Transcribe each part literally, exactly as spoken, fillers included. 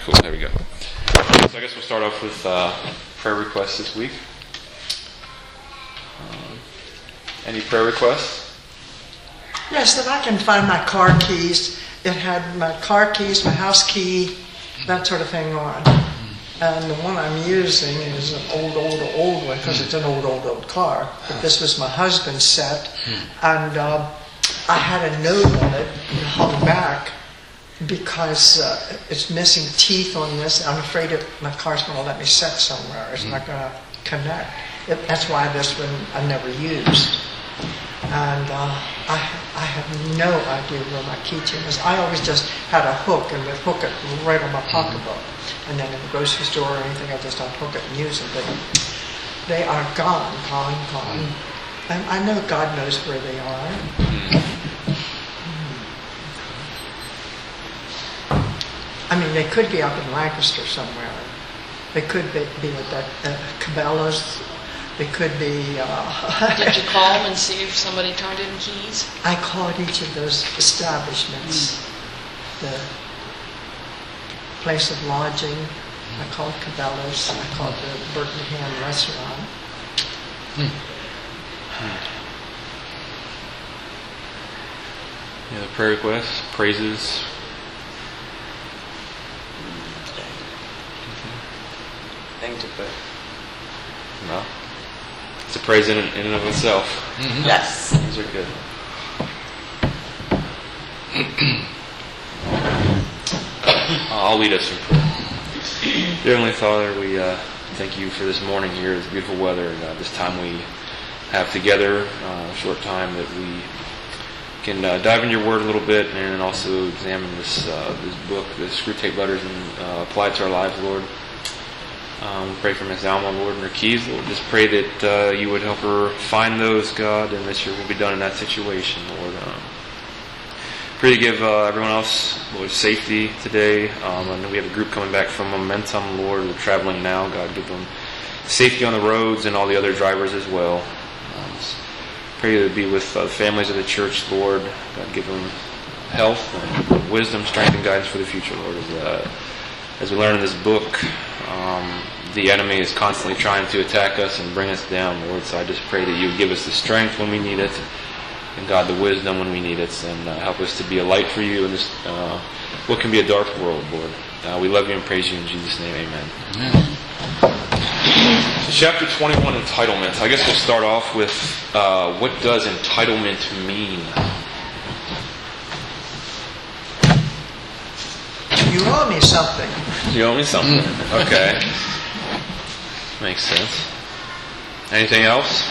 cool. There we go. So I guess we'll start off with uh, prayer requests this week. Um, any prayer requests? Yes, that I can find my car keys. It had my car keys, my house key, that sort of thing on. And the one I'm using is an old, old, old one because it's an old, old, old car. But this was my husband's set. And uh, I had a note on it hung back because uh, it's missing teeth on this. I'm afraid it, my car's going to let me set somewhere. It's not going to connect. It, that's why this one I never used. And uh, I, I have no idea where my keychain is. I always just had a hook and would hook it right on my pocketbook. And then in the grocery store or anything, I just unhook it and use it. But they are gone, gone, gone. And I know God knows where they are. I mean, they could be up in Lancaster somewhere. They could be, be at that uh, Cabela's. They could be... Uh, Did you call them and see if somebody turned in keys? I called each of those establishments. Mm. The place of lodging. Mm. I called Cabela's. I called the Birkenham restaurant. Mm. Any other prayer requests? Praises? Thing to put. No. It's a praise in, in and of itself. Mm-hmm. Yes. These are good. I'll lead us in prayer. Dear Heavenly Father, we uh, thank you for this morning here, this beautiful weather, and uh, this time we have together, uh, a short time that we can uh, dive into your word a little bit and also examine this uh, this book, the Screwtape Letters, and uh, apply it to our lives, Lord. Um, we pray for Miss Alma, Lord, and her keys, Lord. Just pray that uh, you would help her find those, God, and that your will be done in that situation, Lord. Um, pray to give uh, everyone else, Lord, safety today. Um, I know we have a group coming back from Momentum, Lord. They're traveling now. God, give them safety on the roads and all the other drivers as well. Um, pray to be with uh, the families of the church, Lord. God, give them health and wisdom, strength, and guidance for the future, Lord. As, uh, as we learn in this book, um, the enemy is constantly trying to attack us and bring us down, Lord. So I just pray that you would give us the strength when we need it, and God, the wisdom when we need it, and uh, help us to be a light for you in this uh, what can be a dark world, Lord. Uh, we love you and praise you in Jesus' name, amen. Amen. So chapter twenty-one, entitlement. I guess we'll start off with uh, what does entitlement mean? You owe me something. You owe me something. Okay. Makes sense. Anything else?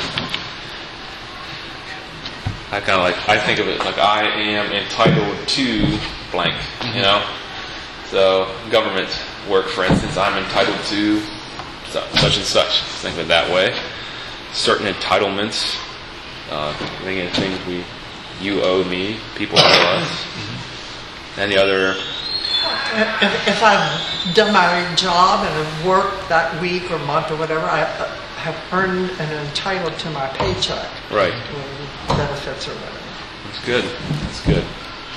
I kind of like, I think of it like I am entitled to blank, you know? So, government work, for instance, I'm entitled to such and such. Think of it that way. Certain entitlements, uh, thinking of things we, you owe me, people owe us. And the other... If, if I've done my job and have worked that week or month or whatever, I have earned and entitled to my paycheck. Right. Or benefits or whatever. That's good. That's good.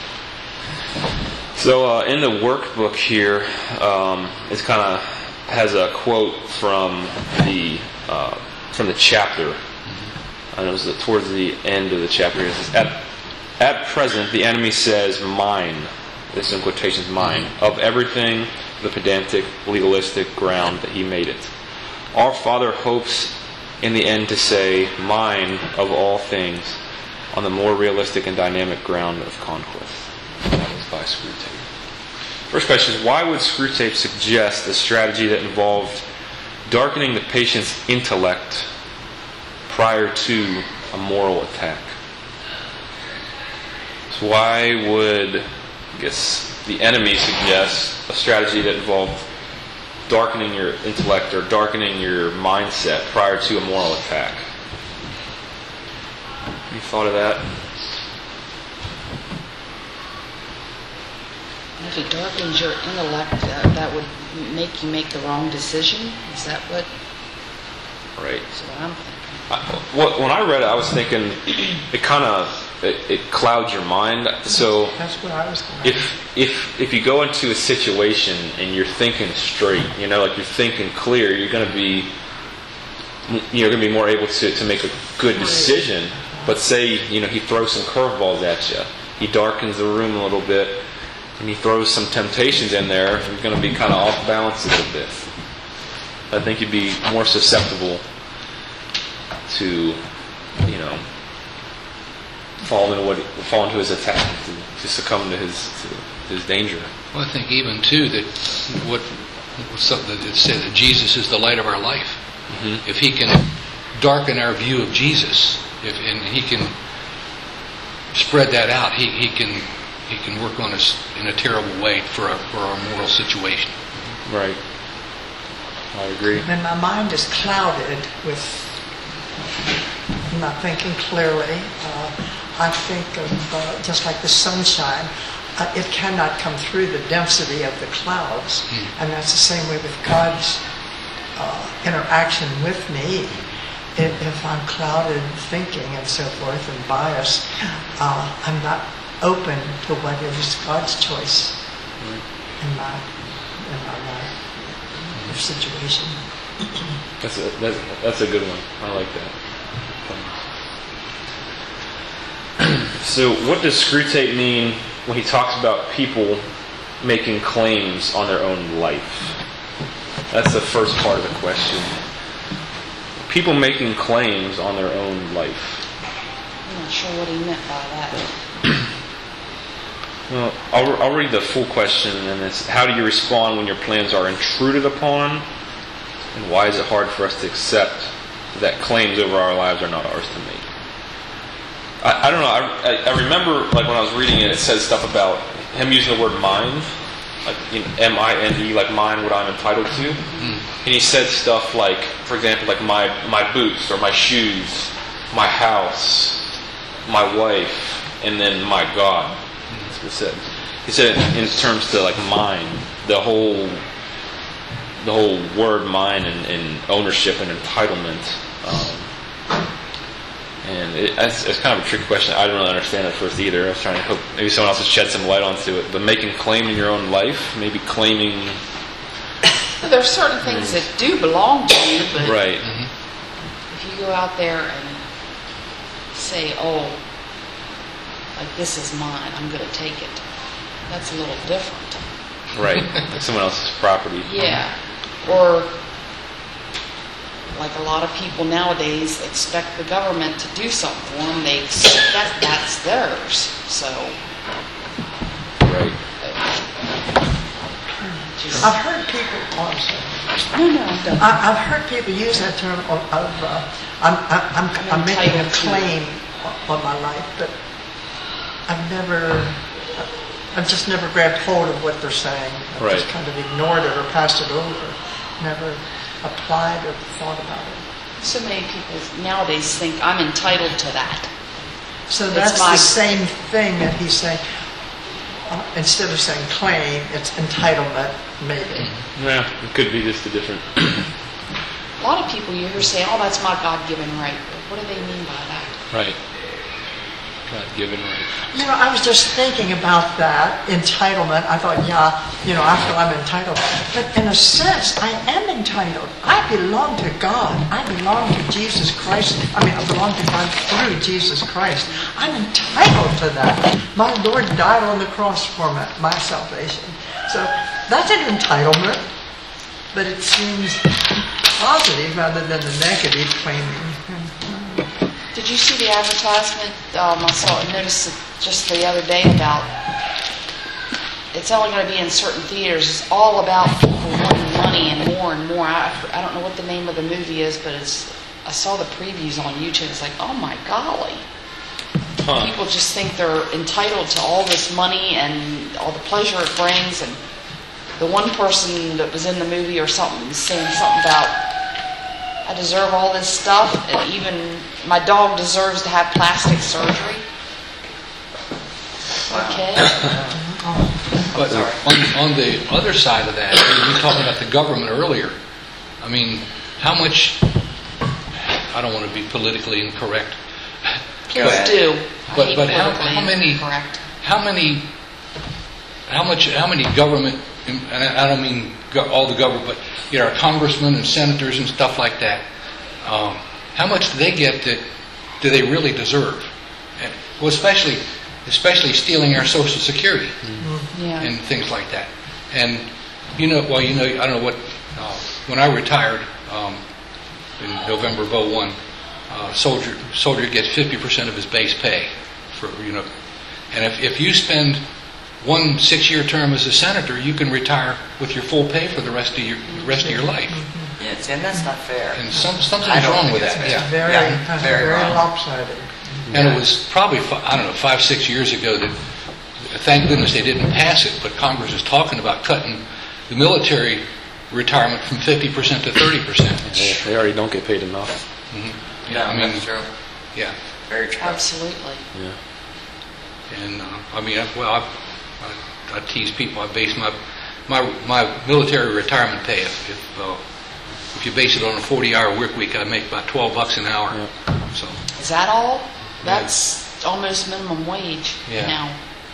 So uh, in the workbook here, um, it kind of has a quote from the uh, from the chapter. And it was towards the end of the chapter. It says, at, at present, the enemy says, mine. This is in quotations, mine, of everything, the pedantic, legalistic ground that he made it. Our Father hopes in the end to say, mine of all things, on the more realistic and dynamic ground of conquest. That was by Screwtape. First question is, why would Screwtape suggest a strategy that involved darkening the patient's intellect prior to a moral attack? So why would... I guess the enemy suggests a strategy that involved darkening your intellect or darkening your mindset prior to a moral attack. You thought of that? If it darkens your intellect, uh, that would make you make the wrong decision? Is that what? Right. That's what I'm thinking. I, when I read it, I was thinking it kind of it, it clouds your mind. So That's what I was going to if if if you go into a situation and you're thinking straight, you know, like you're thinking clear, you're going to be you're going to be more able to, to make a good decision. But say, you know, he throws some curveballs at you, he darkens the room a little bit, and he throws some temptations in there, you're going to be kind of off balance a little bit. I think you'd be more susceptible to, you know, fall into what fall into his attack, to, to succumb to his to his danger. Well, I think even too that what something that said that Jesus is the light of our life. Mm-hmm. If he can darken our view of Jesus, if and he can spread that out, he, he can he can work on us in a terrible way for our, for our moral situation. Right. I agree. When my mind is clouded with not thinking clearly, uh, I think of uh, just like the sunshine. Uh, it cannot come through the density of the clouds, mm. and that's the same way with God's uh, interaction with me. If, if I'm clouded thinking and so forth and biased, uh, I'm not open to what is God's choice mm. in my in my life or situation. That's a that's, that's a good one. I like that. So, what does Screwtape mean when he talks about people making claims on their own life? That's the first part of the question. People making claims on their own life. I'm not sure what he meant by that. Well, I'll, I'll read the full question, and it's: how do you respond when your plans are intruded upon? And why is it hard for us to accept that claims over our lives are not ours to make? I, I don't know. I, I remember, like when I was reading it, it says stuff about him using the word "mind," like you know, M I N E, like mine, what I'm entitled to. Mm. And he said stuff like, for example, like my my boots or my shoes, my house, my wife, and then my God. That's what he said. He said it in terms to like mine, the whole the whole word mine and, and ownership and entitlement. Um, And it, it's, it's kind of a tricky question. I don't really understand it at first either. I was trying to hope maybe someone else has shed some light onto it. But making claim in your own life, maybe claiming... There are certain things that do belong to you, but right. if you go out there and say, oh, like this is mine, I'm going to take it, that's a little different. Right, like someone else's property. Yeah, or... like a lot of people nowadays expect the government to do something for them. They expect that's theirs. So, right. Just, I've heard people. Oh, I'm sorry. No, no, I'm done. I, I've heard people use that term of, of uh, I'm, I'm, I'm, I'm making a claim on my life, but I've never, I've just never grabbed hold of what they're saying. I've right. just kind of ignored it or passed it over. Never applied or thought about it. So many people nowadays think I'm entitled to that. So It's that's my- the same thing that he's saying. Uh, instead of saying claim, it's entitlement, maybe. Yeah, it could be just a different... A lot of people you hear say, oh, that's my God-given right. What do they mean by that? Right. God-given right. You know, I was just thinking about that, entitlement. I thought, yeah, you know, I feel I'm entitled. But in a sense, I am entitled. I belong to God. I belong to Jesus Christ. I mean, I belong to God through Jesus Christ. I'm entitled to that. My Lord died on the cross for my, my salvation. So that's an entitlement. But it seems positive rather than the negative claiming. Did you see the advertisement? Um, I saw it, noticed it just the other day about it's only going to be in certain theaters. It's all about people wanting money and more and more. I, I don't know what the name of the movie is, but it's. I saw the previews on YouTube. It's like, oh my golly. Huh. People just think they're entitled to all this money and all the pleasure it brings. And the one person that was in the movie or something was saying something about, I deserve all this stuff, and even my dog deserves to have plastic surgery. Okay. But on, on the other side of that, we were talking about the government earlier. I mean, how much, I don't want to be politically incorrect, Kids do. I But, hate but how, politically how many, incorrect. how many, how much, how many government, and I I don't mean go- all the government, but, you know, our congressmen and senators and stuff like that, um, how much do they get that do they really deserve? And, well, especially, especially stealing our Social Security Yeah. and things like that. And, you know, well, you know, I don't know what, uh, when I retired um, in November of oh one, uh, soldier soldier gets fifty percent of his base pay for, you know, and if, if you spend one six-year term as a senator, you can retire with your full pay for the rest of your rest of your life. Yes, and that's not fair. And some, I something's don't wrong think with it's that. fair. Yeah. Very, Yeah, kind of very very wrong. lopsided. And it was probably, fi- I don't know, five, six years ago that, thank goodness they didn't pass it, but Congress is talking about cutting the military retirement from fifty percent to thirty percent. They, they already don't get paid enough. No, I mean, that's true. yeah. Very true. Absolutely. Yeah. And, uh, I mean, I, well, I, I, I tease people, I base my, my, my military retirement pay, if, if, uh, if you base it on a forty-hour work week, I make about twelve bucks an hour. Yeah. So, Is that all? That's almost minimum wage Yeah. now.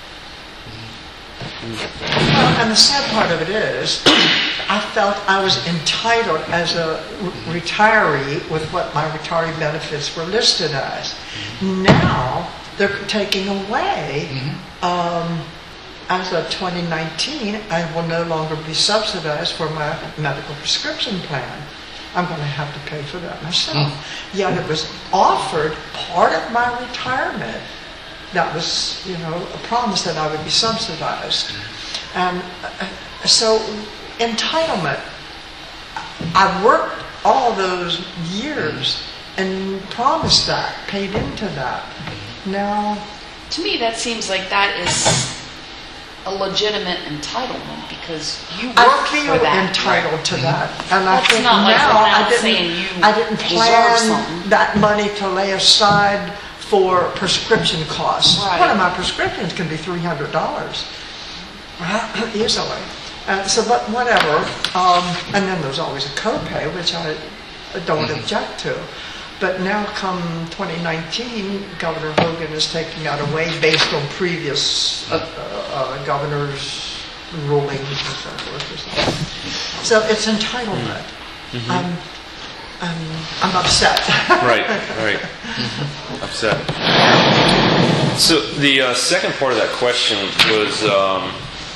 Well, and the sad part of it is, I felt I was entitled as a re- retiree with what my retiree benefits were listed as. Now, they're taking away, um, as of twenty nineteen, I will no longer be subsidized for my medical prescription plan. I'm going to have to pay for that myself. Yet it was offered part of my retirement. That was, you know, a promise that I would be subsidized. And uh, so, entitlement, I worked all those years and promised that, paid into that. Now, To me, that seems like that is a legitimate entitlement because you worked I feel for that. entitled to that. And I That's think not like now going out I didn't, saying you I didn't deserve plan something. that money to lay aside for prescription costs. Right. One of my prescriptions can be three hundred dollars easily. Uh, so, but whatever. Um, and then there's always a copay, which I don't Mm-hmm. object to. But now, come twenty nineteen, Governor Hogan is taking that away based on previous uh, uh, uh, governors' rulings and so forth. and so on. So it's entitlement. I'm, I'm, I'm upset. Right, right. Upset. So the uh, second part of that question was, um,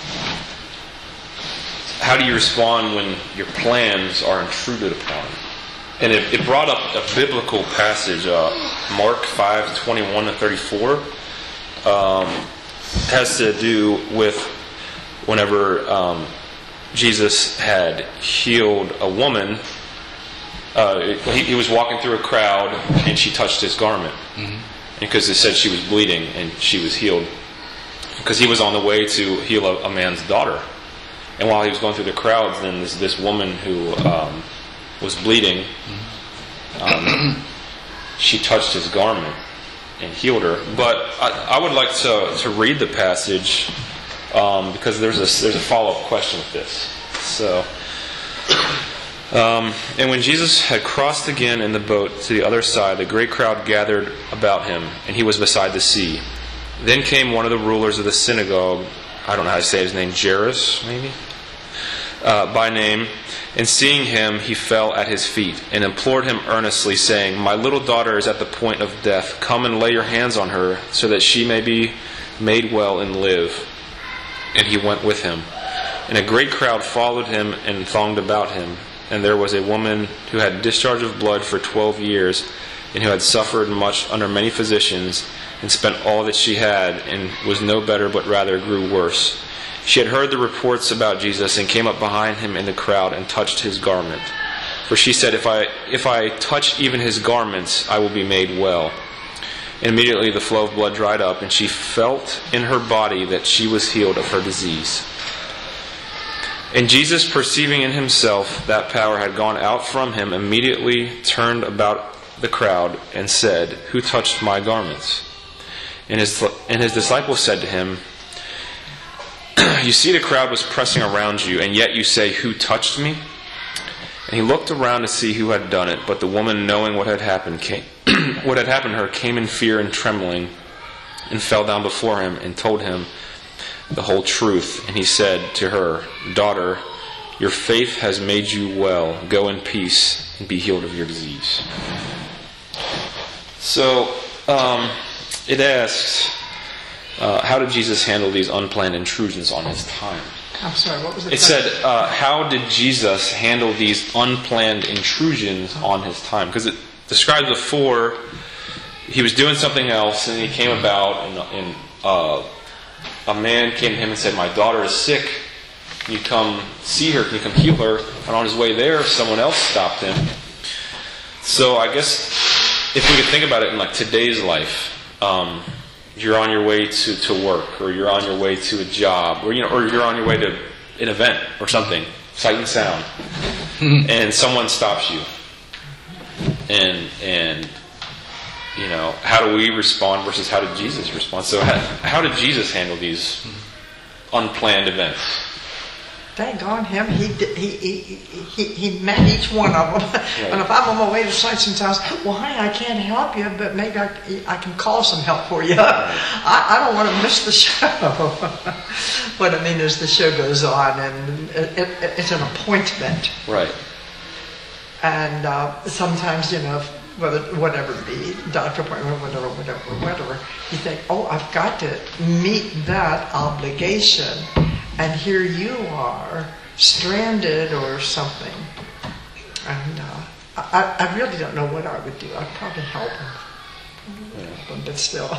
how do you respond when your plans are intruded upon? And it, it brought up a biblical passage, uh, Mark five, twenty-one to thirty-four. Um, has to do with whenever um, Jesus had healed a woman. Uh, he, he was walking through a crowd and she touched his garment. Mm-hmm. Because it said she was bleeding and she was healed. Because he was on the way to heal a, a man's daughter. And while he was going through the crowds, then this, this woman who um, was bleeding, um, she touched his garment and healed her. But I, I would like to, to read the passage um, because there's a, there's a follow-up question with this. So... Um, and when Jesus had crossed again in the boat to the other side, the great crowd gathered about him, and he was beside the sea. Then came one of the rulers of the synagogue, I don't know how to say his name, Jairus, maybe, uh, by name, and seeing him, he fell at his feet, and implored him earnestly, saying, "My little daughter is at the point of death. Come and lay your hands on her, so that she may be made well and live." And he went with him. And a great crowd followed him and thronged about him. And there was a woman who had discharge of blood for twelve years, and who had suffered much under many physicians, and spent all that she had, and was no better, but rather grew worse. She had heard the reports about Jesus, and came up behind him in the crowd, and touched his garment. For she said, if I if I touch even his garments, I will be made well. And immediately the flow of blood dried up, and she felt in her body that she was healed of her disease. And Jesus, perceiving in himself that power had gone out from him, immediately turned about the crowd and said, "Who touched my garments?" And his, and his disciples said to him, "You see the crowd was pressing around you, and yet you say, 'Who touched me?'" And he looked around to see who had done it, but the woman, knowing what had happened, came, what had happened to her, came in fear and trembling, and fell down before him, and told him the whole truth. And he said to her, "Daughter, your faith has made you well. Go in peace and be healed of your disease." So, um, it asks, uh, how did Jesus handle these unplanned intrusions on his time? I'm sorry, what was it? It said, uh, how did Jesus handle these unplanned intrusions on his time? Because it describes before he was doing something else, and he came about, and, and uh, a man came to him and said, "My daughter is sick. Can you come see her? Can you come heal her?" And on his way there, someone else stopped him. So I guess if we could think about it in like today's life, um, you're on your way to, to work, or you're on your way to a job, or you know, or you're on your way to an event or something, sight and sound, and someone stops you, and and you know, how do we respond versus how did Jesus respond? So how, how did Jesus handle these unplanned events? Thank God him, he, did, he, he, he, he met each one of them. Right. And if I'm on my way to sites and sounds, well, hi, I can't help you, but maybe I, I can call some help for you. I, I don't want to miss the show. But I mean, as the show goes on, and it, it, it's an appointment. Right. And uh, sometimes, you know, whether whatever it be, doctor appointment, whatever, whatever, whatever, you think, oh, I've got to meet that obligation. And here you are, stranded or something. And uh, I, I really don't know what I would do. I'd probably help him. Yeah. But still.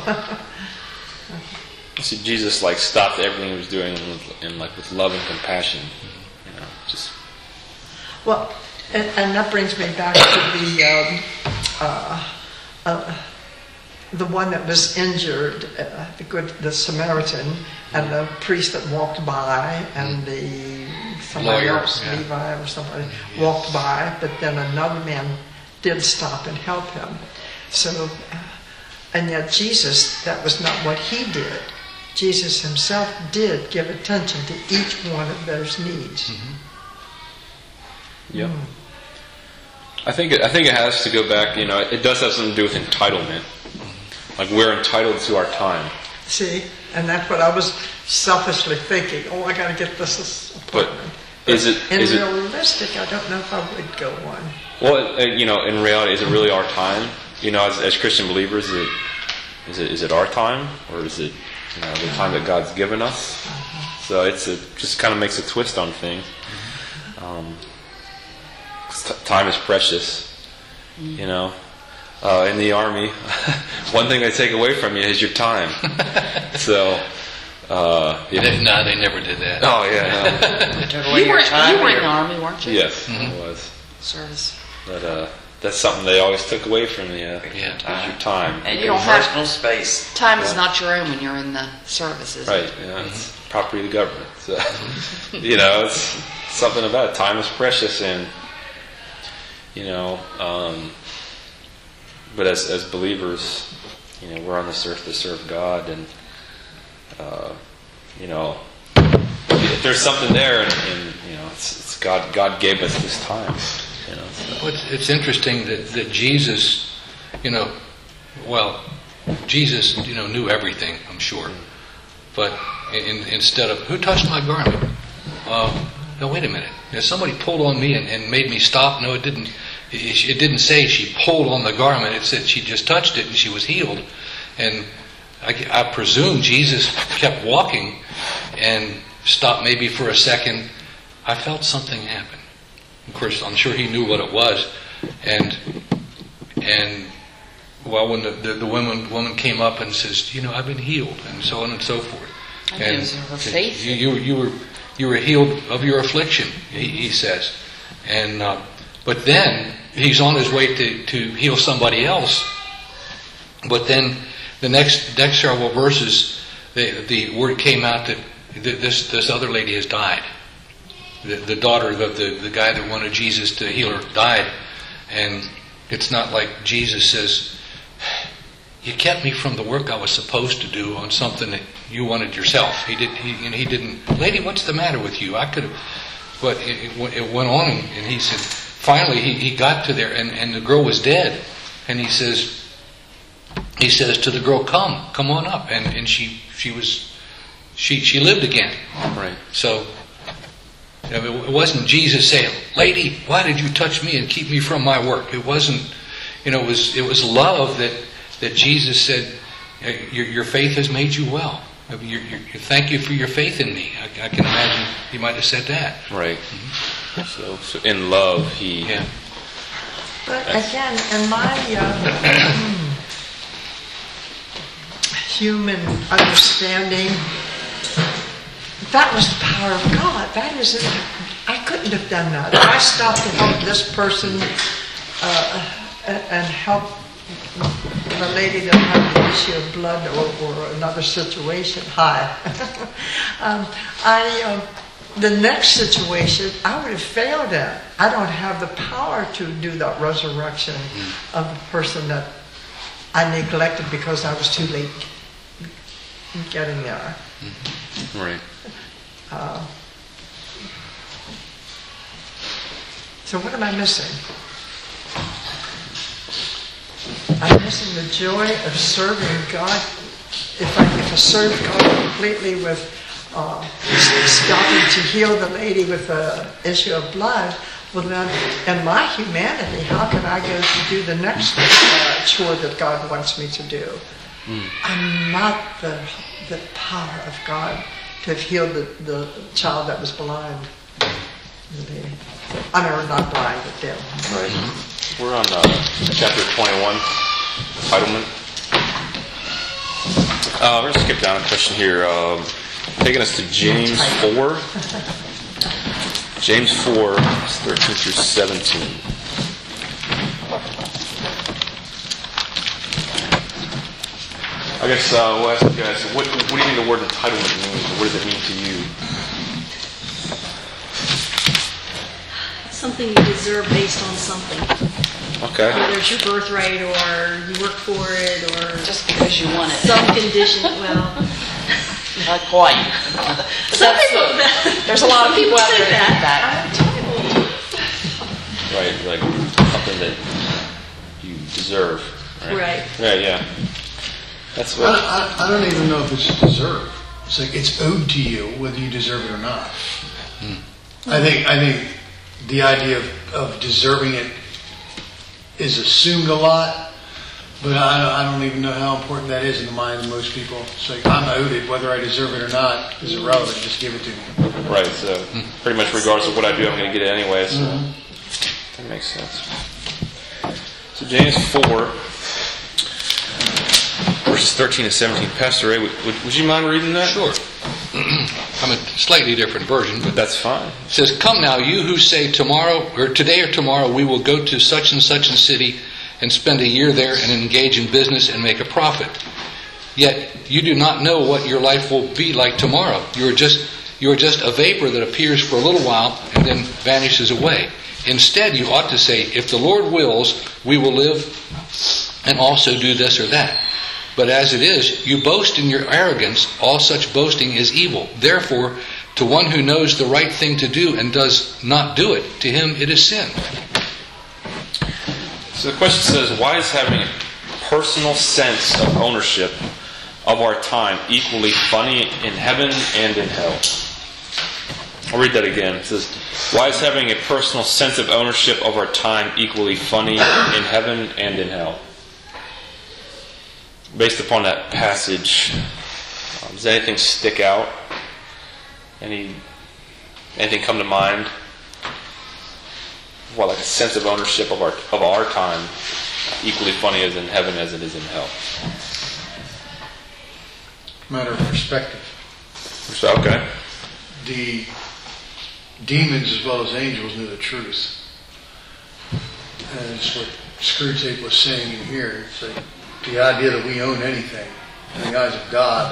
See, Jesus like stopped everything he was doing and, and like with love and compassion. You know, just. Well, and, and that brings me back to the um, uh, uh, the one that was injured, uh, the good, the Samaritan, and the priest that walked by, and the somebody Lawyer, else, yeah. Levi or somebody, walked by, but then another man did stop and help him. So, uh, and yet Jesus, that was not what he did. Jesus himself did give attention to each one of those needs. Mm-hmm. Yep. Mm. I think it, I think it has to go back. You know, it does have something to do with entitlement. Like we're entitled to our time. See, and that's what I was selfishly thinking. Oh, I got to get this appointment. But is it in is realistic? It, I don't know if I would go on. Well, you know, in reality, is it really our time? You know, as, as Christian believers, is it is it is it our time, or is it you know the time that God's given us? Uh-huh. So it's a, just kind of makes a twist on things. Um, t- time is precious, you know. Uh, in the Army, one thing they take away from you is your time. So, uh, yeah. They, no, they never did that. Oh yeah, no. They took away You your were, time. you were in your- the Army, weren't you? Yes, Mm-hmm. it was. Service. But uh, that's something they always took away from you. Yeah. Is your time. And You your don't have- personal space. Time is Yeah. not your own when you're in the service, is Right. it? Yeah, it's property of the government. So, you know, it's something about it. Time is precious, and you know. Um, But as as believers, you know, we're on this earth to serve God, and uh, you know, if there's something there, and, and you know, it's, it's God. God gave us this time. You know, so. Well, it's, it's interesting that, that Jesus, you know, well, Jesus, you know, knew everything, I'm sure. But in, instead of who touched my garment? Uh, no, wait a minute. If somebody pulled on me and, and made me stop. No, it didn't. It didn't say she pulled on the garment. It said she just touched it and she was healed. And I, I presume Jesus kept walking and stopped maybe for a second. I felt something happen. Of course, I'm sure he knew what it was. And and well, when the, the, the woman woman came up and says, you know, I've been healed, and so on and so forth. I think it was her faith. You, you, you were you were healed of your affliction, he, he says. And uh, but then he's on his way to, to heal somebody else. But then the next next several verses, the, the word came out that this this other lady has died. The, the daughter of the, the guy that wanted Jesus to heal her died. And it's not like Jesus says, you kept me from the work I was supposed to do on something that you wanted yourself. He did. He, and he didn't. Lady, what's the matter with you? I could have. But it, it, it went on, and he said. Finally, he, he got to there, and, and the girl was dead. And he says, he says to the girl, "Come, come on up," and and she she was she she lived again. Right. So you know, it wasn't Jesus saying, "Lady, why did you touch me and keep me from my work?" It wasn't. You know, it was it was love that that Jesus said, "Your, your faith has made you well. You're, you're, thank you for your faith in me." I, I can imagine he might have said that. Right. Mm-hmm. So, so in love, he. Yeah. But again, in my uh, human understanding, that was the power of God. That is, I couldn't have done that. If I stopped to help this person uh, and help the lady that had an issue of blood or, or another situation, hi. um, I, uh, the next situation, I would have failed at. I don't have the power to do that resurrection of the person that I neglected because I was too late getting there. Right. Uh, so what am I missing? I'm missing the joy of serving God. If I, if I serve God completely with uh, stopping to heal the lady with the issue of blood, well then, in my humanity, how can I go to do the next uh, chore that God wants me to do? Mm. I'm not the the power of God to have healed the, the child that was blind. I mean, not blind, but deaf. Right. We're on uh, chapter twenty-one, entitlement. Uh, we're going to skip down a question here. Um, taking us to James four. James four, thirteen through seventeen. I guess uh, we'll ask you guys, what, what do you think the word entitlement means? What does it mean to you? Something you deserve based on something. Okay. Whether it's your birthright or you work for it or Just because you want it. some condition. Well, Not quite. some That's people. the- There's a lot of people out say there that think that. Right, like something that you deserve. Right. Right. Yeah, yeah. That's I, what. I, I don't even know if it's deserved. It's like it's owed to you whether you deserve it or not. Hmm. I think I think the idea of, of deserving it is assumed a lot, but I don't, I don't even know how important that is in the mind of most people. It's like I'm owed it, whether I deserve it or not is irrelevant. Just give it to me. Right, so pretty much regardless of what I do, I'm going to get it anyway. So Mm-hmm. that makes sense. So James four, verses thirteen to seventeen. Pastor Ray, would, would, would you mind reading that? Sure. I'm a slightly different version, but That's fine. it says, "Come now, you who say tomorrow or today or tomorrow we will go to such and such a city and spend a year there and engage in business and make a profit. Yet you do not know what your life will be like tomorrow. You are just you are just a vapor that appears for a little while and then vanishes away. Instead, you ought to say, if the Lord wills, we will live and also do this or that. But as it is, you boast in your arrogance. All such boasting is evil. Therefore, to one who knows the right thing to do and does not do it, to him it is sin." So the question says, why is having a personal sense of ownership of our time equally funny in heaven and in hell? I'll read that again. It says, why is having a personal sense of ownership of our time equally funny in heaven and in hell? Based upon that passage, um, does anything stick out? Any anything come to mind? Well, like a sense of ownership of our of our time, equally funny as in heaven as it is in hell. Matter of perspective. So, okay. The demons as well as angels knew the truth. And it's what Screwtape was saying in here. It's like the idea that we own anything in the eyes of God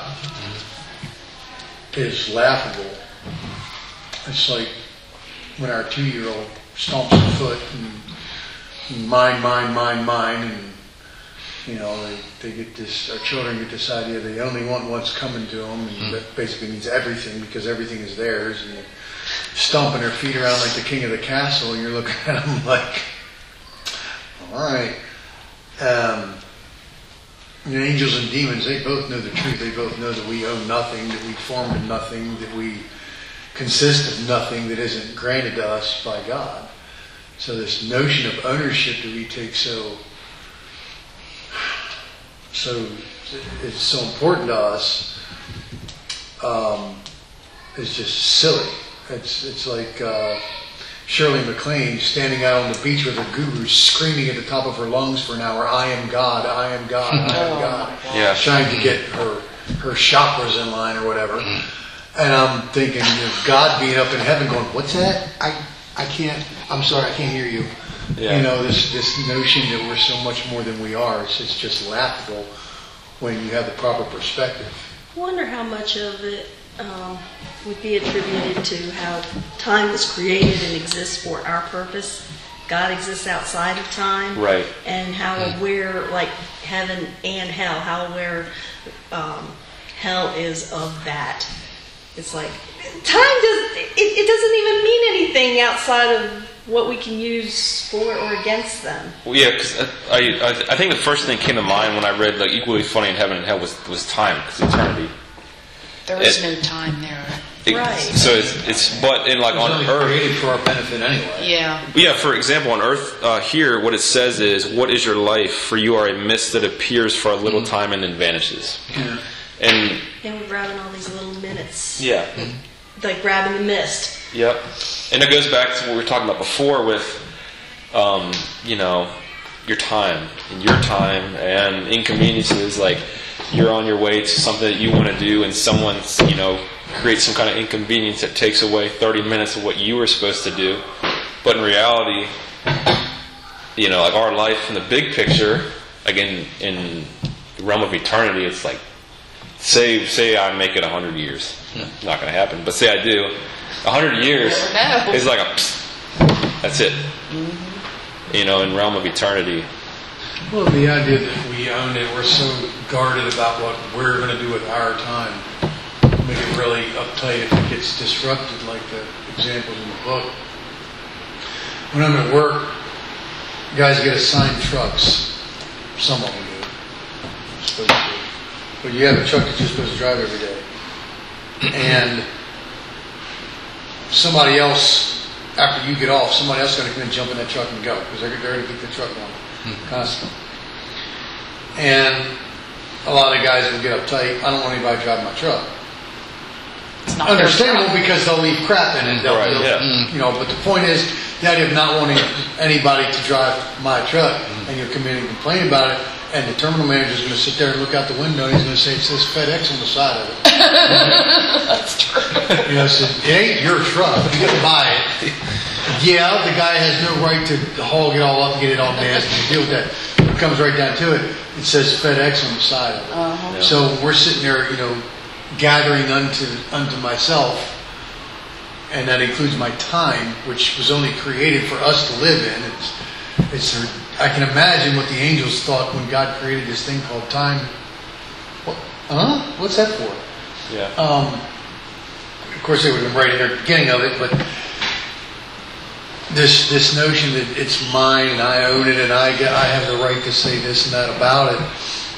is laughable. It's like when our two-year-old stomps a foot and mine, mine, mine, mine, and you know they, they get this. Our children get this idea they only want what's coming to them, and that basically means everything because everything is theirs. And they're stomping their feet around like the king of the castle, and you're looking at them like, all right. Um, the angels and demons, they both know the truth. They both know that we own nothing, that we formed of nothing, that we consist of nothing that isn't granted to us by God. So this notion of ownership that we take so, so it's so important to us, um, is just silly. It's it's like uh, Shirley MacLaine standing out on the beach with her guru, screaming at the top of her lungs for an hour, "I am God, I am God, I am God," Yeah. trying to get her her chakras in line or whatever. And I'm thinking, you know, God being up in heaven, going, "What's that? I I can't. I'm sorry, I can't hear you." Yeah. You know, this this notion that we're so much more than we are. It's, it's just laughable when you have the proper perspective. I wonder how much of it um, would be attributed to how time was created and exists for our purpose. God exists outside of time. Right. And how aware, like heaven and hell, how aware um, hell is of that. It's like, time does, it, it doesn't even mean anything outside of what we can use for or against them. Well, yeah, because I, I I think the first thing that came to mind when I read like equally funny in heaven and hell was was time, because eternity. There is It- no time there. It- Right. So it's it's but in like It's on only Earth. created for our benefit anyway. Yeah. Yeah, for example, on Earth uh, here, what it says is, "What is your life? For you are a mist that appears for a little time and then vanishes." Yeah. And And we're grabbing all these little minutes. yeah, Like grabbing the mist. yep. And it goes back to what we were talking about before with, um, you know, your time and your time and inconveniences. Like you're on your way to something that you want to do, and someone, you know, creates some kind of inconvenience that takes away thirty minutes of what you were supposed to do. But in reality, you know, like our life in the big picture, again, in the realm of eternity, it's like, say, say I make it a hundred years. It's not going to happen, but say I do. A hundred years You never know. is like a, psst, that's it. You know, in realm of eternity. Well, the idea that we own it, we're so guarded about what we're going to do with our time, make it really uptight if it gets disrupted, like the examples in the book. When I'm at work, guys get assigned trucks. Some of them do. Supposed to. But you have a truck that you're supposed to drive every day. And somebody else, after you get off, somebody else is going to come and jump in that truck and go, because they're going to keep the truck going constantly. And a lot of guys will get uptight. I don't want anybody driving my truck. It's not their Understandable, job. because they'll leave crap in it. They'll, Right, they'll- yeah. You know, but the point is, the idea of not wanting anybody to drive my truck, and you'll come in and complain about it, and the terminal manager's going to sit there and look out the window, and he's going to say, "It says FedEx on the side of it." That's true. You know, so it ain't your truck. You got to buy it. Yeah, the guy has no right to haul it all up and get it all nasty and deal with that. When it comes right down to it, it says FedEx on the side of it. Uh-huh. Yeah. So we're sitting there, you know, gathering unto unto myself, and that includes my time, which was only created for us to live in. It's, it's. I can imagine what the angels thought when God created this thing called time. What? Huh? What's that for? Yeah. Um, of course, they would have been right in the beginning of it, but this this notion that it's mine and I own it and I get, I have the right to say this and that about it.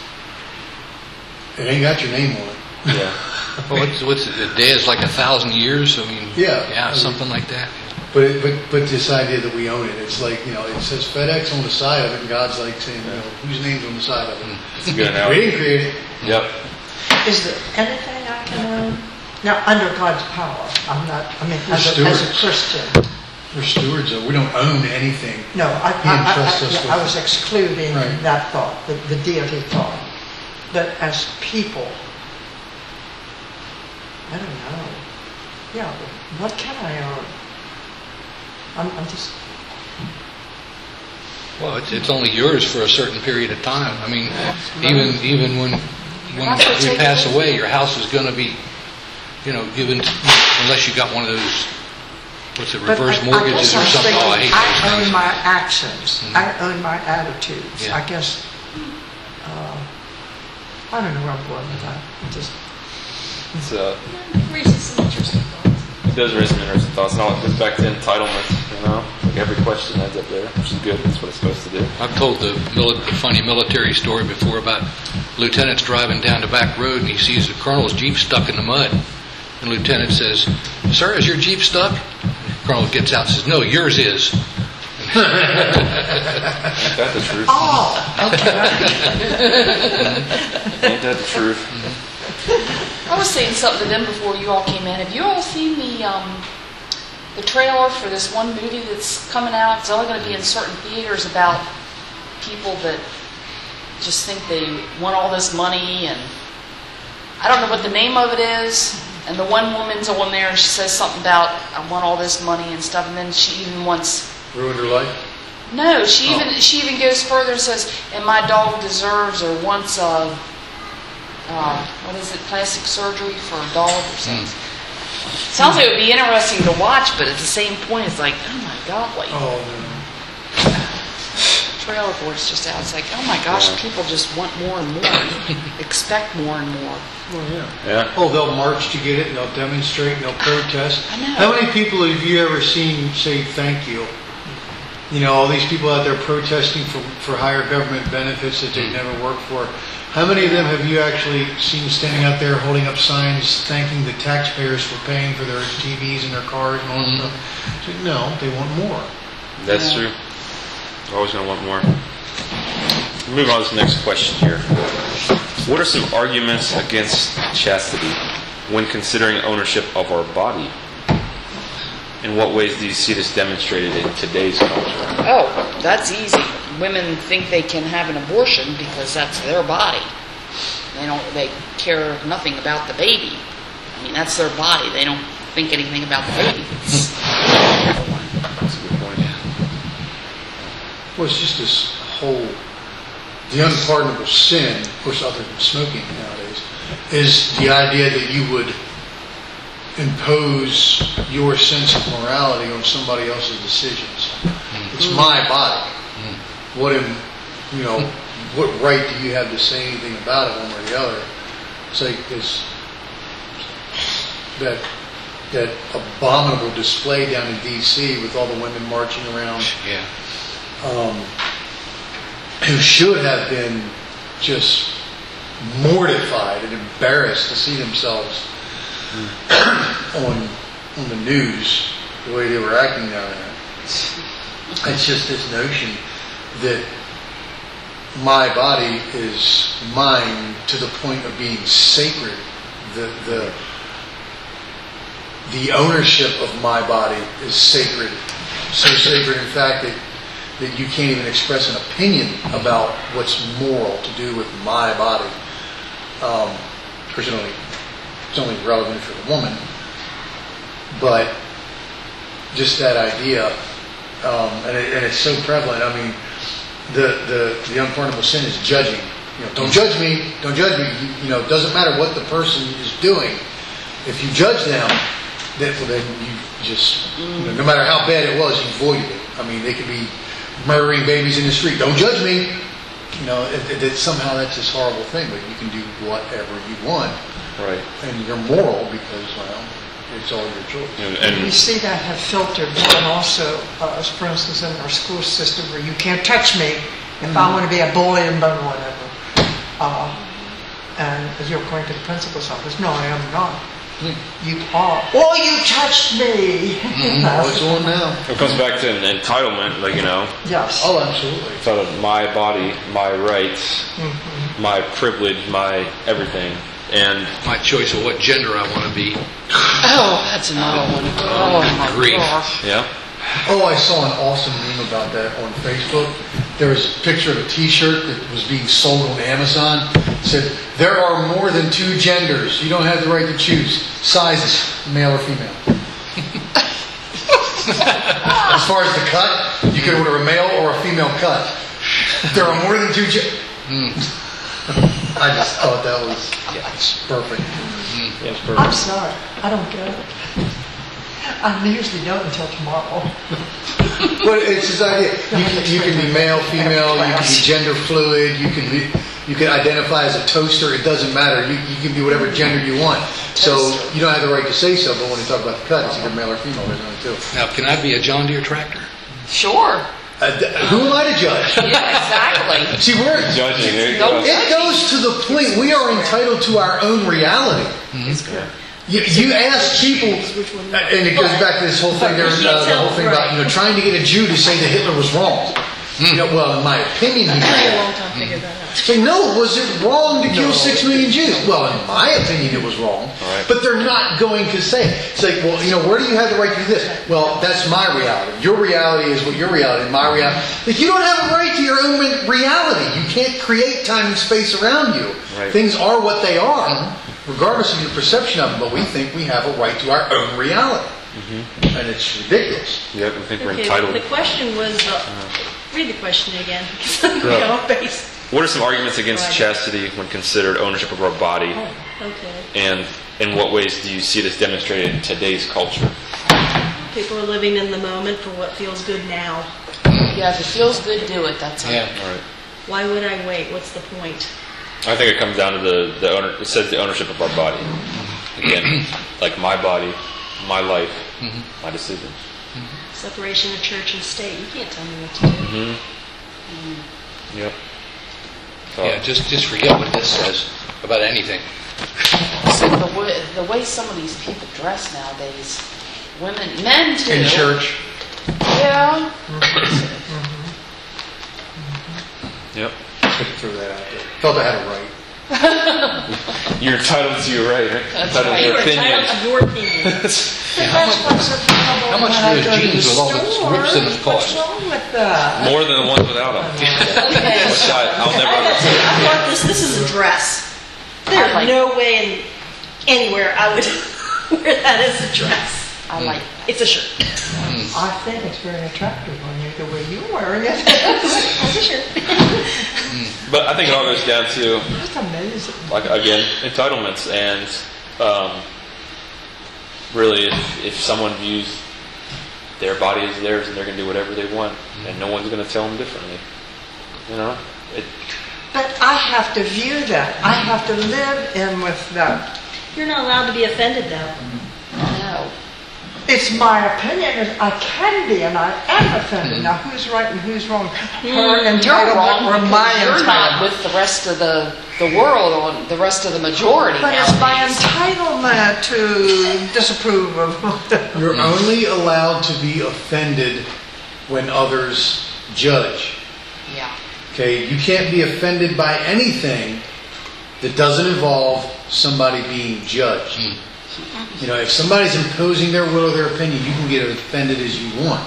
It ain't got your name on it. Yeah. Well, what's, what's it? A day is like a thousand years. I mean, Yeah. yeah, something like that. But it, but but this idea that we own it, it's like, you know, it says FedEx on the side of it, and God's like saying, you know, whose name's on the side of it? It's a good We analogy. didn't create it. Yep. Is there anything I can own? Now, under God's power. I'm not, I mean, We're as a, as a stewards. Christian. We're stewards, though. We don't own anything. No, I, He I, entrusts I, us with I, I it. was excluding Right. that thought, the, the deity thought. But as people, I don't know. Yeah, what can I own? I'm, I'm just, Well, it's, it's only yours for a certain period of time. I mean, even even when when have to we take pass it. away, your house is going to be, you know, given to, unless you got one of those, what's it, but reverse I- I mortgages guess or I'm something. Oh, I thinking, hate those I own things. my actions. I own my attitudes. Yeah. I guess, uh, I don't know where I'm going with that. It just, It's, uh, Raises some interesting thoughts. it does raise some interesting thoughts. Now it goes back to entitlement, you know? Like every question ends up there, which is good. That's what it's supposed to do. I've told the, mili- the funny military story before about lieutenant's driving down the back road and he sees the colonel's Jeep stuck in the mud. And the lieutenant says, "Sir, is your Jeep stuck?" The colonel gets out and says, "No, yours is." Ain't that the truth? Oh, okay. Ain't that the truth? I was saying something to them before you all came in. Have you all seen the um, the trailer for this one movie that's coming out? It's only going to be in certain theaters about people that just think they want all this money, and I don't know what the name of it is. And the one woman's on there and she says something about, "I want all this money" and stuff, and then she even wants... Ruined her life? No, she Oh. even she even goes further and says, "And my dog deserves or wants a, uh, what is it, plastic surgery for a dog or something." Sounds like it would be interesting to watch, but at the same point, it's like, oh my God, like, Oh, no. trailer board's just out. It's like, oh my gosh, Yeah. people just want more and more, expect more and more. Well, yeah. Yeah. Oh, they'll march to get it, and they'll demonstrate, and they'll protest. I know. How many people have you ever seen say thank you? You know, all these people out there protesting for, for higher government benefits that they've never worked for. How many of them have you actually seen standing out there holding up signs thanking the taxpayers for paying for their T Vs and their cars and all that stuff? So, no, they want more. That's Yeah. true. Always going to want more. Move on to this next question here. What are some arguments against chastity when considering ownership of our body? In what ways do you see this demonstrated in today's culture? Oh, that's easy. Women think they can have an abortion because that's their body. They don't. They care nothing about the baby. I mean, that's their body. They don't think anything about the baby. It's number one. That's a good point. Well, it's just this whole, the unpardonable sin, of course, other than smoking nowadays, is the idea that you would impose your sense of morality on somebody else's decisions. It's my body. What am, you know, what right do you have to say anything about it one way or the other? It's like this, that, that abominable display down in D C with all the women marching around, Yeah. um, who should have been just mortified and embarrassed to see themselves on on the news the way they were acting down there. It's just this notion that my body is mine to the point of being sacred. The the the ownership of my body is sacred. So sacred, in fact, that that you can't even express an opinion about what's moral to do with my body. Um, of course, it only, it's only relevant for the woman, but just that idea, um, and, it, and it's so prevalent. I mean, the, the, the unpardonable sin is judging. You know, don't judge me, don't judge me. You, you know, it doesn't matter what the person is doing. If you judge them, then, well, then you just, you know, no matter how bad it was, you voided it. I mean, they could be murdering babies in the street. Don't judge me. You know, it, it, it, somehow that's this horrible thing, but you can do whatever you want. Right. And you're moral because, well, it's all your choice. And, You and see that have filtered down also, uh, for instance, in our school system where you can't touch me if I want to be a bully and blah, whatever. Uh, and you're going to the principal's office. No, I am not. You are. Oh, you touched me! What's on now? it comes back to an entitlement, like, you know, Yes. Oh, absolutely. sort of my body, my rights, my privilege, my everything. And My choice of what gender I want to be. Oh, that's another one. Oh my grief. gosh. yeah, Oh, I saw an awesome meme about that on Facebook. There was a picture of a T-shirt that was being sold on Amazon. It said, "There are more than two genders. You don't have the right to choose sizes, male or female." As far as the cut, you can order a male or a female cut. There are more than two genders. I just thought that was perfect. yes, I'm perfect. sorry. I don't get it. I usually don't until tomorrow. But it's this idea. You can, you can be male, female. You can be gender fluid. You can be, you can identify as a toaster. It doesn't matter. You, you can be whatever gender you want. So Toaster. you don't have the right to say so. But when you talk about the cut, it's either male or female. There's only two. Now, can I be a John Deere tractor? Sure. Uh, th- who am I to judge? Yeah, exactly. See, we're Judging. There you No go. it goes to the point we are entitled to our own reality. You, you ask people, and it goes back to this whole thing. There's uh, the whole thing about you know trying to get a Jew to say that Hitler was wrong. You know, well, in my opinion, he It took me a was long wrong. time to figure that out. Say, no, was it wrong to kill six million Jews? Well, in my opinion, it was wrong. right. But they're not going to say it. It's like, well, you know, where do you have the right to do this? Well, that's my reality. Your reality is what your reality is. My reality. Like, you don't have a right to your own reality. You can't create time and space around you. Right. Things are what they are, regardless of your perception of them. But we think we have a right to our own reality. And it's ridiculous. Yep, I think we're Okay, entitled. the question was, uh, read the question again, because I'm going off base. What are some arguments against Right. chastity when considered ownership of our body? Okay. And in what ways do you see this demonstrated in today's culture? People are living in the moment for what feels good now. Yeah, if it feels good, do it. That's all. Yeah. All right. Why would I wait? What's the point? I think it comes down to the, the owner. It says the ownership of our body. Again, like my body, my life, my decisions. Separation of church and state. You can't tell me what to do. Yep. So, Yeah, just just forget what this says about anything. So the way, the way some of these people dress nowadays, women, men too. In church. Yeah. Yep. Throw that out there. Felt I had a right. You're entitled to your right, right? That's entitled right. to your You're opinion. entitled to your opinion. How much do those jeans with all the rips in them What's cost? wrong with that? More than the ones without them. Which I, I'll never understand. I thought this, this is a dress. I There's like- no way in anywhere I would wear that as a dress. I like It's a shirt. I think it's very attractive on you the way you're wearing it. It's a shirt. But I think it all goes down to, That's amazing. like, again, entitlements. And um, really, if, if someone views their body as theirs and they're going to do whatever they want, and no one's going to tell them differently. You know? It, But I have to view that. I have to live in with that. You're not allowed to be offended though. no. It's my opinion. and I can be, and I am offended. Now, who's right and who's wrong? Her You're entitlement wrong or because my you're not entitlement? with the rest of the, the world or the rest of the majority But it's my nowadays. entitlement to disapprove of. You're only allowed to be offended when others judge. Yeah. Okay, you can't be offended by anything that doesn't involve somebody being judged. You know, if somebody's imposing their will or their opinion, you can get offended as you want.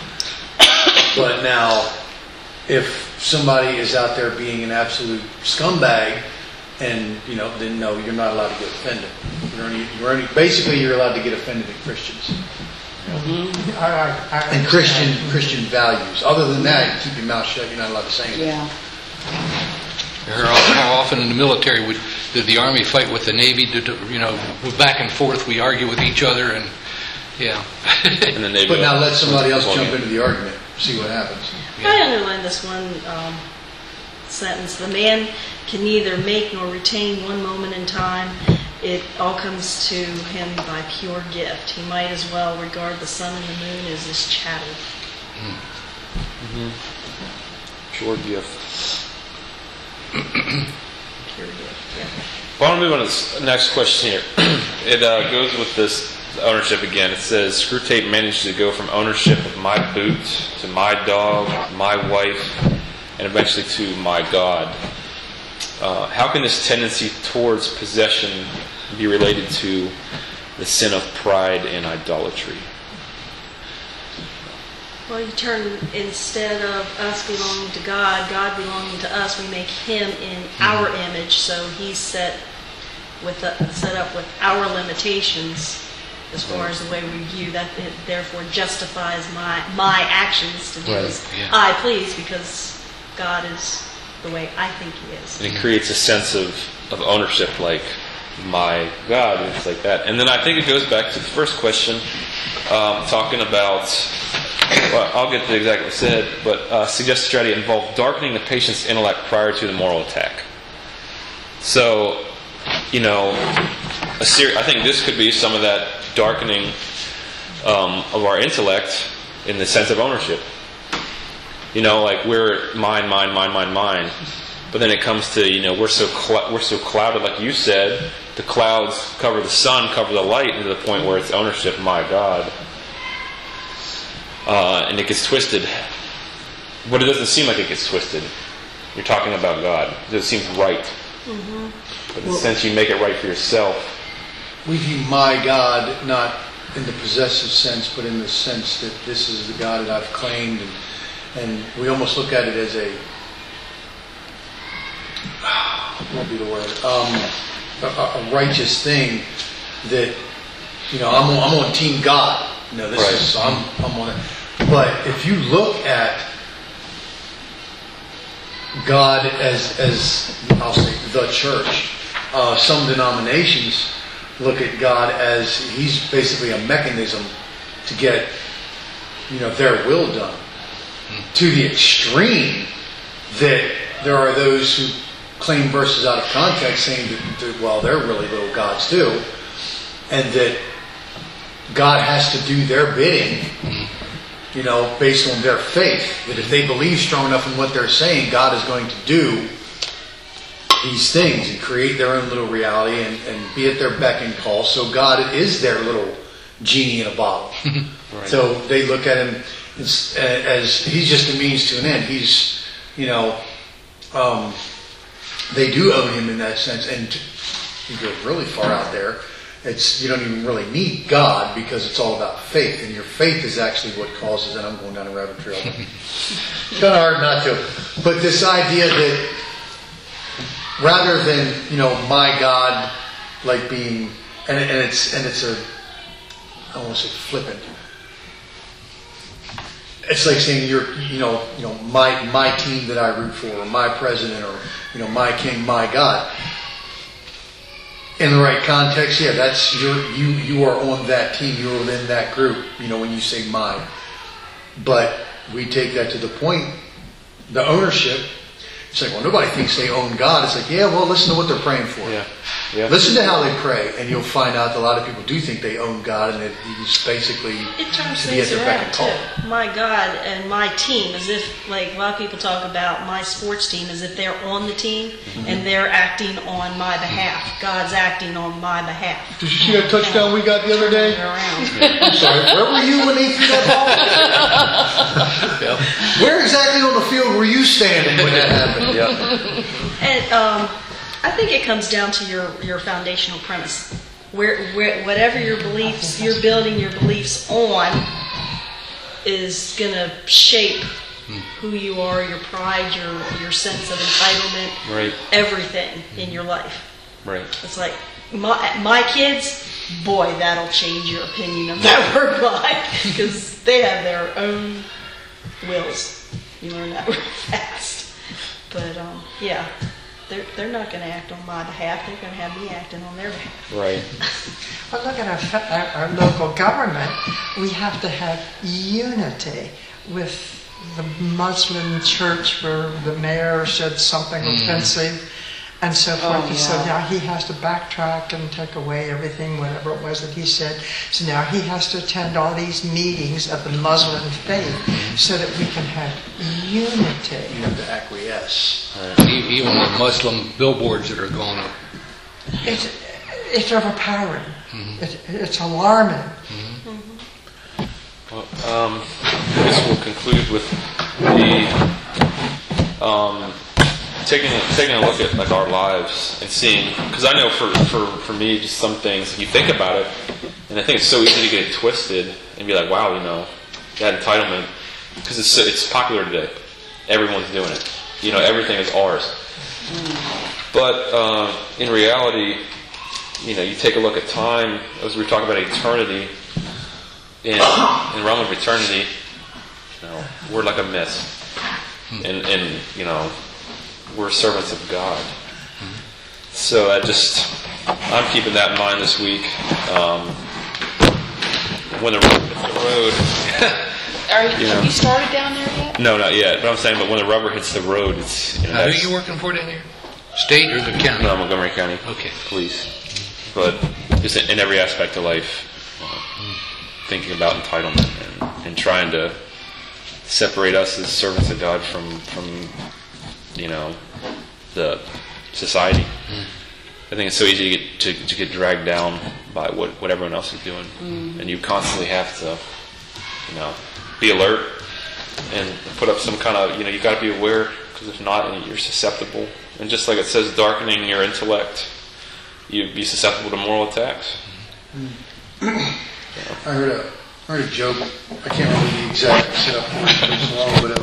But now, if somebody is out there being an absolute scumbag, and you know, then no, you're not allowed to get offended. You're only, you're only, basically, you're allowed to get offended at Christians I, I, I and Christian Christian values. Other than that, you keep your mouth shut. You're not allowed to say anything. Yeah. How how often in the military would did the Army fight with the Navy? Did, you know, back and forth, we argue with each other, and yeah. and then they But go- now let somebody else Well, jump yeah. into the argument. See what happens. I underlined this one um, sentence. The man can neither make nor retain one moment in time. It all comes to him by pure gift. He might as well regard the sun and the moon as his chattel. Pure gift. Pure gift. Yeah. Well, I want to move on to this next question here. It uh, goes with this ownership again. It says, Screwtape managed to go from ownership of my boot to my dog, my wife, and eventually to my God. Uh, how can this tendency towards possession be related to the sin of pride and idolatry? Well, you turn, instead of us belonging to God, God belonging to us, we make Him in our image. So He's set with the, set up with our limitations as far as the way we view that. It therefore justifies my my actions to do Right, as yeah. I please, because God is the way I think He is. And it creates a sense of, of ownership, like my God, and it's like that. And then I think it goes back to the first question, um, talking about, well, I'll get to exactly what it said, but uh, suggested strategy involved darkening the patient's intellect prior to the moral attack. So, you know, a ser- I think this could be some of that darkening um, of our intellect in the sense of ownership. You know, like we're mine, mine, mine, mine, mine. But then it comes to, you know, we're so cl- we're so clouded, like you said, the clouds cover the sun, cover the light, to the point where it's ownership, my God. Uh, and it gets twisted. But it doesn't seem like it gets twisted. You're talking about God. It seems right. Mm-hmm. But in a sense, you make it right for yourself. We view my God not in the possessive sense, but in the sense that this is the God that I've claimed, and, and we almost look at it as a, what would be the word, um, a, a righteous thing that, you know, I'm on, I'm on Team God. You know, this right. is, I'm, I'm on it. But if you look at God as, as I'll say, the church, uh, some denominations look at God as He's basically a mechanism to get, you know, their will done. To the extreme that there are those who claim verses out of context saying that, that well, they're really little gods too, and that God has to do their bidding, you know, based on their faith. That if they believe strong enough in what they're saying, God is going to do these things and create their own little reality and, and be at their beck and call. So God is their little genie in a bottle. Right. So they look at Him as, as He's just a means to an end. He's, you know, um, they do own Him in that sense. And you go really far out there, it's you don't even really need God, because it's all about faith. And your faith is actually what causes, and I'm going down a rabbit trail. It's kind of hard not to. But this idea that rather than, you know, my God, like being, and, and it's and it's a, I don't want to say flippant. It's like saying you're, you know, you know, my my team that I root for, or my president, or you know, my king, my God. In the right context, yeah, that's your you you are on that team, you're within that group. You know, when you say mine, but we take that to the point, the ownership. It's like, well, nobody thinks they own God. It's like, yeah, well, listen to what they're praying for. Yeah. Yeah. Listen to how they pray, and you'll find out that a lot of people do think they own God, and that He's basically It turns to be at things their beck around and call. too. My God and my team, as if, like, a lot of people talk about my sports team as if they're on the team mm-hmm. and they're acting on my behalf. God's acting on my behalf. Did you see that touchdown we got the other day? Around. I'm sorry, where were you when they threw that ball? Yep. Where exactly on the field were you standing when that happened? Yep. And um, I think it comes down to your, your foundational premise. Where, where whatever your beliefs, you're building your beliefs on, is going to shape who you are, your pride, your your sense of entitlement, Right. everything in your life. Right. It's like my my kids, boy, that'll change your opinion of that word "my," because they have their own wills. You learn that real fast. But um, yeah. They're, they're not going to act on my behalf. They're going to have me acting on their behalf. Right. Well, look at our, fe- our, our local government. We have to have unity with the Muslim church where the mayor said something mm. offensive and so forth. Oh, And so yeah. now he has to backtrack and take away everything, whatever it was that he said. So now he has to attend all these meetings of the Muslim faith so that we can have unity. You have to acquiesce. E- Even the Muslim billboards that are going up. It's, it's overpowering. Mm-hmm. It, it's alarming. Well, um, I guess we'll conclude with the um, taking taking a look at like our lives and seeing, because I know for, for, for me, just some things you think about it, and I think it's so easy to get it twisted and be like, wow, you know, that entitlement, because it's it's popular today. Everyone's doing it. You know, everything is ours. But uh, in reality, you know, you take a look at time, as we were talking about eternity, in, in realm of eternity, you know, we're like a mist. And, and, you know, we're servants of God. So I just, I'm keeping that in mind this week. Um, when the road... Are you, You know. have you started down there yet? No, not yet. But I'm saying, but when the rubber hits the road, it's... You know, Now, who are that's- you working for down here? State or the county? No, Montgomery County. Okay. Police. But just in every aspect of life, uh, thinking about entitlement and, and trying to separate us as servants of God from from you know the society. I think it's so easy to get to, to get dragged down by what what everyone else is doing, and you constantly have to you know be alert and put up some kind of you know you got to be aware, because if not, you're susceptible. And just like it says, darkening your intellect, you'd be susceptible to moral attacks. I heard a I heard a joke. I can't remember the exact setup for it, it's long, but it